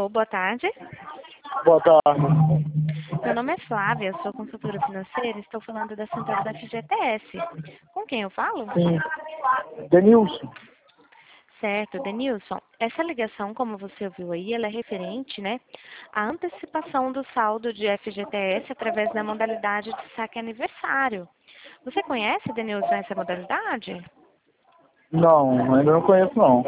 boa tarde. Boa tarde. Meu nome é Flávia, sou consultora financeira e estou falando da central da FGTS. Com quem eu falo? Sim. Denilson. Certo, Denilson. Essa ligação, como você ouviu aí, ela é referente, né, à antecipação do saldo de FGTS através da modalidade de saque aniversário. Você conhece, Denilson, essa modalidade? Não, ainda não conheço não.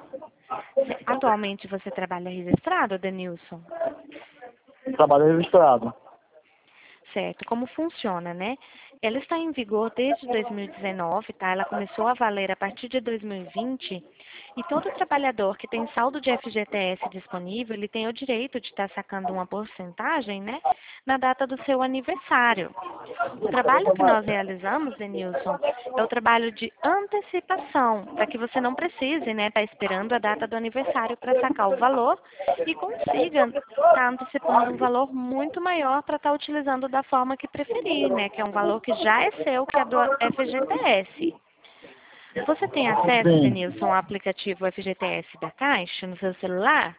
Atualmente você trabalha registrado, Denilson? Trabalho registrado. Certo, como funciona, né? Ela está em vigor desde 2019, tá? Ela começou a valer a partir de 2020 e todo trabalhador que tem saldo de FGTS disponível, ele tem o direito de estar sacando uma porcentagem, né, na data do seu aniversário. O trabalho que nós realizamos, Denilson, é o trabalho de antecipação, para que você não precise, né, estar esperando a data do aniversário para sacar o valor e consiga estar antecipando um valor muito maior para estar utilizando da forma que preferir, né, que é um valor que já é seu, que é do FGTS. Você tem acesso, Sim. Denilson, ao aplicativo FGTS da Caixa no seu celular?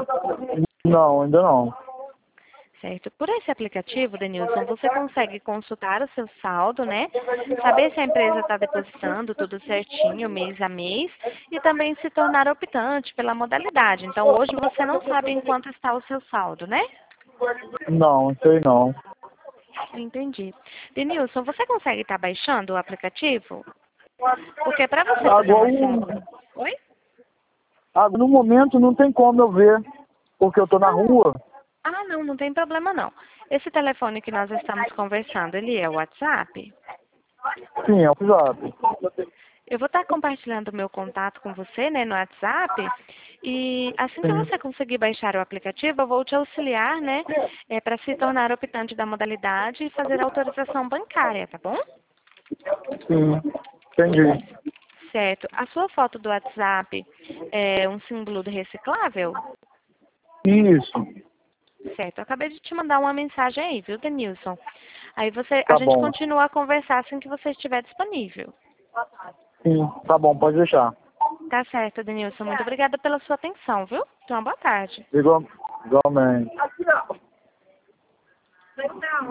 Não, ainda não. Certo. Por esse aplicativo, Denilson, você consegue consultar o seu saldo, né? Saber se a empresa está depositando tudo certinho, mês a mês, e também se tornar optante pela modalidade. Então, hoje você não sabe em quanto está o seu saldo, né? Não, sei não. Entendi. Denilson, você consegue estar baixando o aplicativo? Porque para você fazer Agora, uma simulação... Oi? no momento não tem como eu ver, porque eu tô na rua. Não, não tem problema não. Esse telefone que nós estamos conversando, ele é o WhatsApp? Sim, é o WhatsApp. Eu vou estar compartilhando o meu contato com você, né, no WhatsApp, e assim que Sim, você conseguir baixar o aplicativo, eu vou te auxiliar, né, para se tornar optante da modalidade e fazer a autorização bancária, tá bom? sim. Entendi. Certo. A sua foto do WhatsApp é um símbolo do reciclável? Isso. Certo. Eu acabei de te mandar uma mensagem aí, viu, Denilson? Aí a Tá gente bom. continua a conversar assim que você estiver disponível. Sim, tá bom, pode deixar. Tá certo, Denilson. Muito obrigada pela sua atenção, viu? Então, boa tarde. Igualmente.